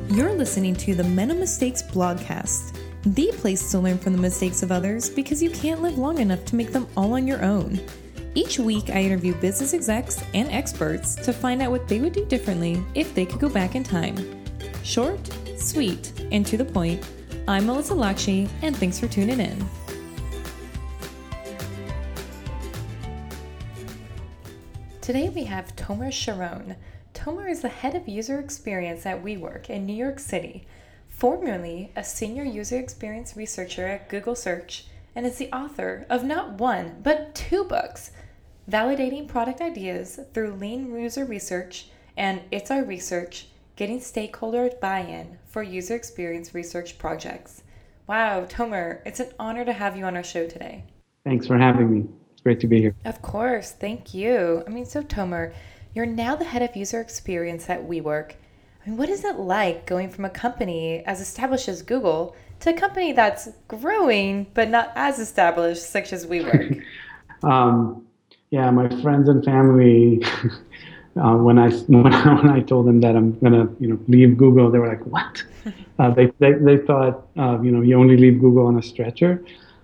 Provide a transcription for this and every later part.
You're listening to the Men of Mistakes blogcast, the place to learn from the mistakes of others because you can't live long enough to make them all on your own. Each week, I interview business execs and experts to find out what they would do differently if they could go back in time. Short, sweet, and to the point, I'm Melissa Lakshi, and thanks for tuning in. Today we have Tomer Sharon. Tomer is the head of user experience at WeWork in New York City, formerly a senior user experience researcher at Google Search, and is the author of not one, but 2 books, Validating Product Ideas Through Lean User Research and It's Our Research, Getting Stakeholder Buy-in for User Experience Research Projects. Wow, Tomer, it's an honor to have you on our show today. Thanks for having me. It's great to be here. Of course, thank you. So Tomer, you're now the head of user experience at WeWork. What is it like going from a company as established as Google to a company that's growing but not as established, such as WeWork? My friends and family, when I told them that I'm gonna leave Google, they were like, "What?" They thought you only leave Google on a stretcher.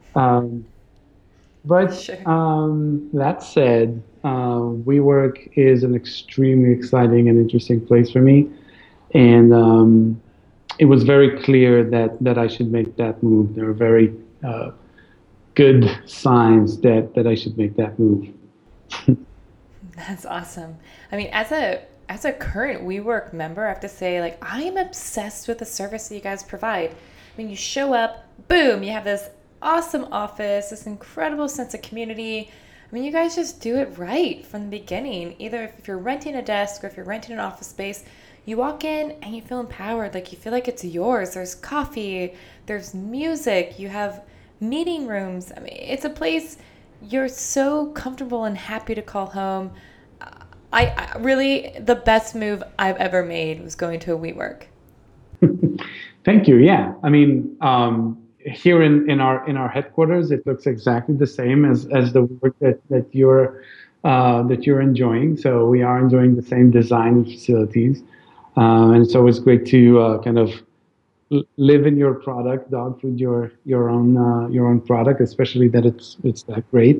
But Sure. That said, WeWork is an extremely exciting and interesting place for me, and it was very clear that I should make that move. There were very good signs that I should make that move. That's awesome. As a current WeWork member, I have to say, I am obsessed with the service that you guys provide. You show up, boom, you have this awesome office, this incredible sense of community. You guys just do it right from the beginning. Either if you're renting a desk or if you're renting an office space, you walk in and you feel empowered, you feel like it's yours. There's coffee, there's music, you have meeting rooms. It's a place you're so comfortable and happy to call home. I really, the best move I've ever made was going to a WeWork. Thank you. Yeah. Here in our headquarters, it looks exactly the same as the work that you're enjoying. So we are enjoying the same design and facilities, and it's always great to kind of live in your product, dog food your own product, especially that it's that great.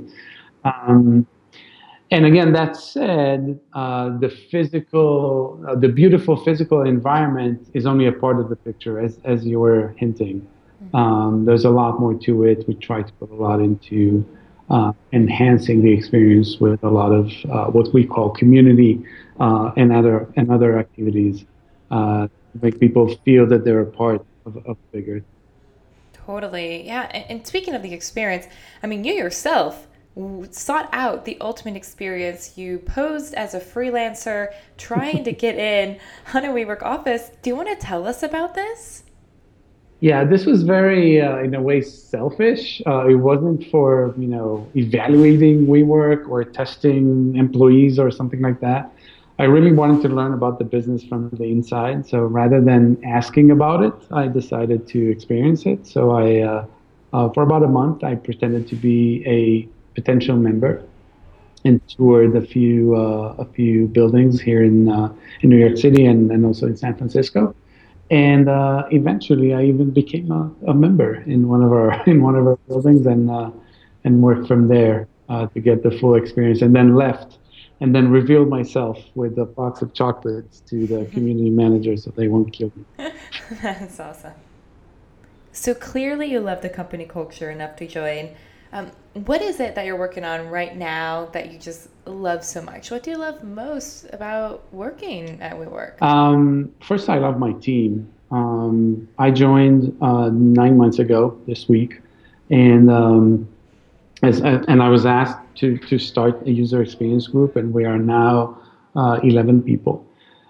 And again, that said, the beautiful physical environment is only a part of the picture, as you were hinting. There's a lot more to it. We try to put a lot into enhancing the experience with a lot of what we call community and other activities to make people feel that they're a part of bigger. Totally, yeah. And speaking of the experience, you yourself sought out the ultimate experience. You posed as a freelancer trying to get in on a WeWork office. Do you want to tell us about this? Yeah, this was very, in a way, selfish. It wasn't for, evaluating WeWork or testing employees or something like that. I really wanted to learn about the business from the inside. So rather than asking about it, I decided to experience it. So for about a month, I pretended to be a potential member and toured a few buildings here in New York City and also in San Francisco. And eventually, I even became a member in one of our buildings and worked from there to get the full experience. And then left, and then revealed myself with a box of chocolates to the community manager so they won't kill me. That's awesome. So clearly, you love the company culture enough to join. What is it that you're working on right now that you just love so much? What do you love most about working at WeWork? First, I love my team. I joined 9 months ago this week, and I was asked to start a user experience group, and we are now 11 people.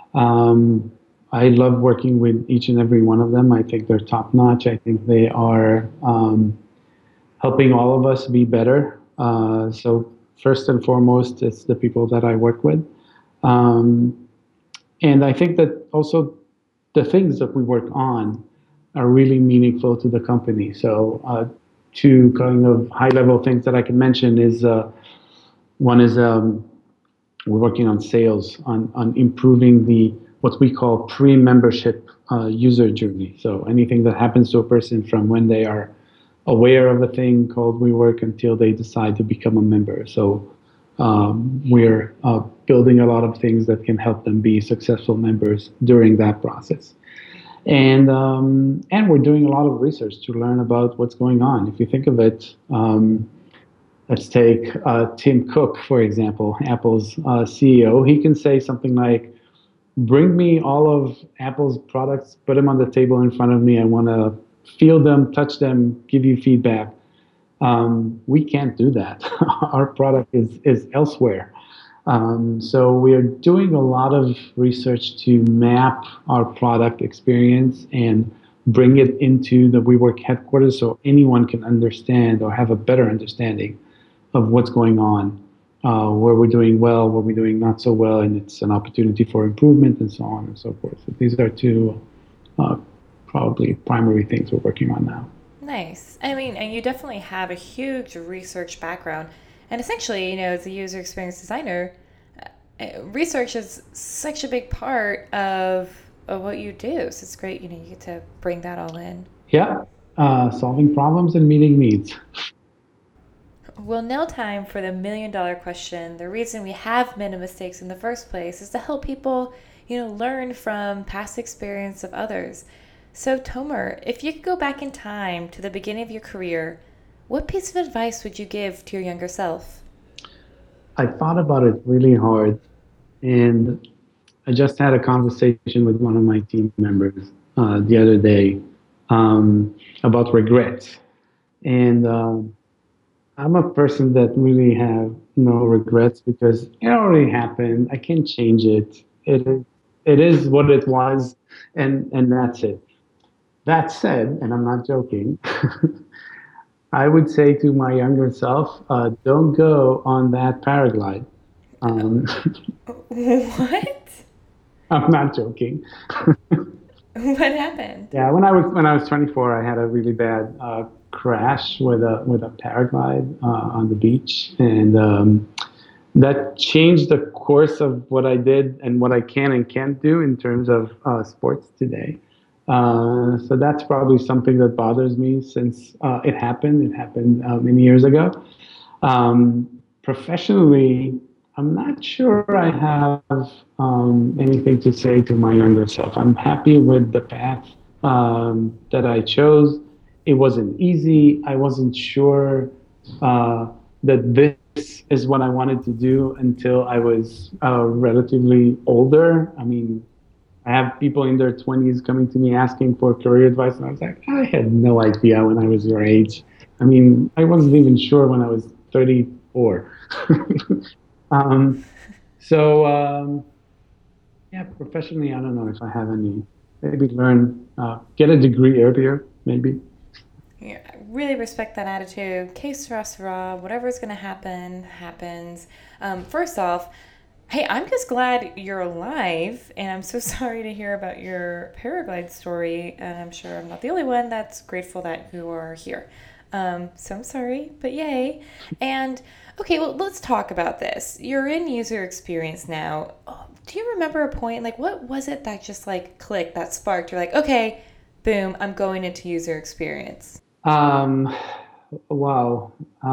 I love working with each and every one of them. I think they're top notch. I think they are helping all of us be better. So first and foremost, it's the people that I work with. And I think that also the things that we work on are really meaningful to the company. So 2 kind of high-level things that I can mention is one is we're working on sales, on improving what we call pre-membership user journey. So anything that happens to a person from when they are aware of a thing called WeWork until they decide to become a member. So we're building a lot of things that can help them be successful members during that process. And we're doing a lot of research to learn about what's going on. If you think of it, let's take Tim Cook, for example, Apple's CEO. He can say something like, bring me all of Apple's products, put them on the table in front of me. I want to feel them, touch them, give you feedback. We can't do that. Our product is elsewhere. So we are doing a lot of research to map our product experience and bring it into the WeWork headquarters so anyone can understand or have a better understanding of what's going on, where we're doing well, where we're doing not so well, and it's an opportunity for improvement and so on and so forth. So these are two probably primary things we're working on now. Nice. I mean, and you definitely have a huge research background. And essentially, as a user experience designer, research is such a big part of what you do. So it's great, you get to bring that all in. Yeah, solving problems and meeting needs. Well, now time for the $1 million question. The reason we have made mistakes in the first place is to help people, learn from past experience of others. So, Tomer, if you could go back in time to the beginning of your career, what piece of advice would you give to your younger self? I thought about it really hard, and I just had a conversation with one of my team members the other day about regrets. And I'm a person that really have no regrets because it already happened. I can't change it. It is what it was, and that's it. That said, and I'm not joking, I would say to my younger self, don't go on that paraglide. Um, What? I'm not joking. What happened? Yeah, when I was 24, I had a really bad crash with a paraglide on the beach, and that changed the course of what I did and what I can and can't do in terms of sports today. So that's probably something that bothers me since it happened. It happened many years ago. Professionally, I'm not sure I have anything to say to my younger self. I'm happy with the path that I chose. It wasn't easy. I wasn't sure that this is what I wanted to do until I was relatively older. I mean, I have people in their 20s coming to me asking for career advice, and I was like, I had no idea when I was your age. I mean, I wasn't even sure when I was 34. um, so, yeah, professionally, I don't know if I have any. Maybe learn, get a degree earlier, maybe. Yeah, I really respect that attitude. Que sera, sera. Whatever's going to happen, happens. First off, hey, I'm just glad you're alive, and I'm so sorry to hear about your paraglide story. And I'm sure I'm not the only one that's grateful that you are here. So I'm sorry, but yay. And okay, well, let's talk about this. You're in user experience now. Do you remember a point? Like, what was it that just like clicked, that sparked? You're like, okay, boom, I'm going into user experience. Um, wow.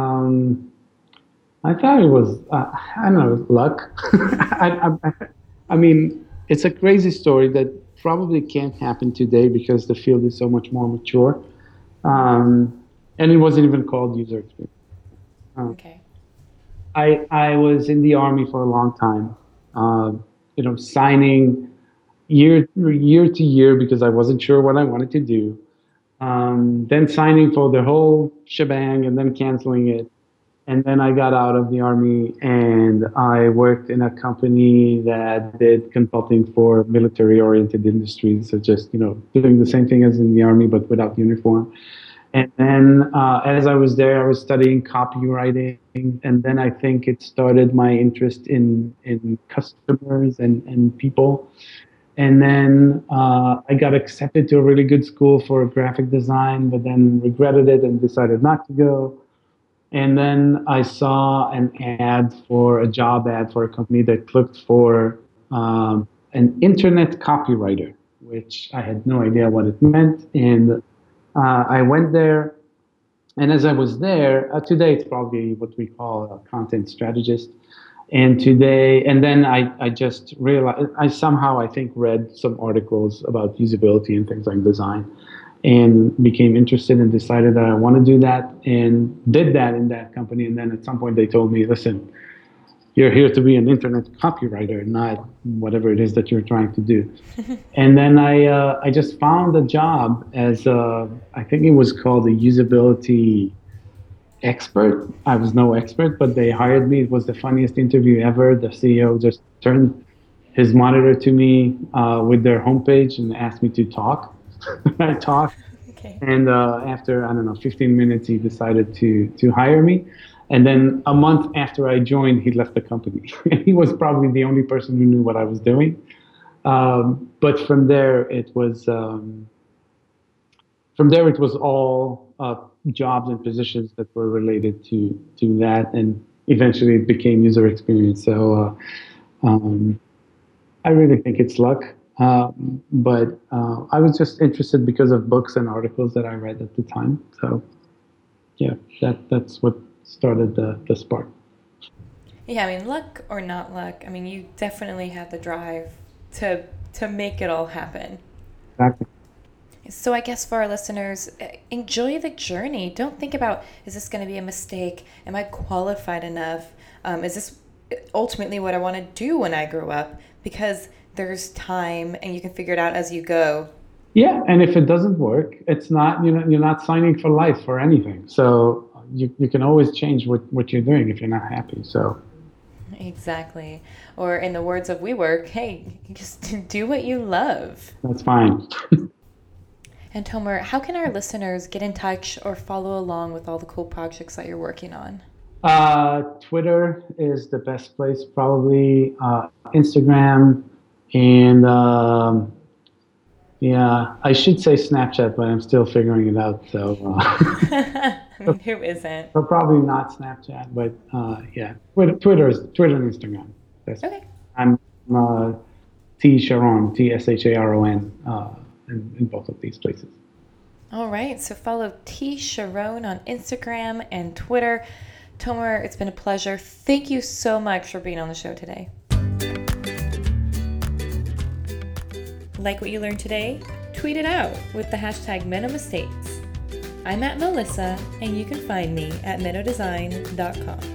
I thought it was, I don't know, luck. I mean, it's a crazy story that probably can't happen today because the field is so much more mature. Um, and it wasn't even called user experience. Uh, Okay. I was in the army for a long time, uh, signing year to year because I wasn't sure what I wanted to do. Then signing for the whole shebang and then canceling it. And then I got out of the army and I worked in a company that did consulting for military oriented industries. So just, doing the same thing as in the army, but without uniform. And then as I was there, I was studying copywriting. And then I think it started my interest in customers and people. And then I got accepted to a really good school for graphic design, but then regretted it and decided not to go. And then I saw an ad for a job ad for a company that looked for an internet copywriter which I had no idea what it meant. And I went there. And as I was there, today it's probably what we call a content strategist. And then I just realized, I think read some articles about usability and things like design and became interested and decided that I want to do that and did that in that company. And then at some point they told me, listen, you're here to be an internet copywriter, not whatever it is that you're trying to do. And then I just found a job as I think it was called a usability expert. I was no expert, but they hired me. It was the funniest interview ever. The CEO just turned his monitor to me with their homepage and asked me to talk. I talked. Okay. And after, I don't know, 15 minutes, he decided to hire me. And then a month after I joined, he left the company. He was probably the only person who knew what I was doing. But from there, it was all jobs and positions that were related to that, and eventually it became user experience. So I really think it's luck. But I was just interested because of books and articles that I read at the time. So yeah, that's what started the spark. Yeah, I mean, luck or not luck, I mean, you definitely had the drive to make it all happen. Exactly. So I guess for our listeners, enjoy the journey. Don't think about, is this going to be a mistake? Am I qualified enough? Is this ultimately what I want to do when I grow up? Because there's time and you can figure it out as you go. Yeah, and if it doesn't work, it's not, you're not signing for life for anything. So you can always change what you're doing if you're not happy. So Exactly. Or in the words of WeWork, hey, just do what you love. that's fine. And Tomer, how can our listeners get in touch or follow along with all the cool projects that you're working on? Twitter is the best place, probably. Instagram, and yeah, I should say Snapchat, but I'm still figuring it out. So, I mean, who isn't? so probably not Snapchat, but yeah, Twitter and Instagram. Okay. I'm T Sharon, TSHARON, in both of these places. All right. So follow T Sharon on Instagram and Twitter. Tomer, it's been a pleasure. Thank you so much for being on the show today. Like what you learned today? Tweet it out with the hashtag MennoMistakes. I'm at Melissa, and you can find me at mennodesign.com.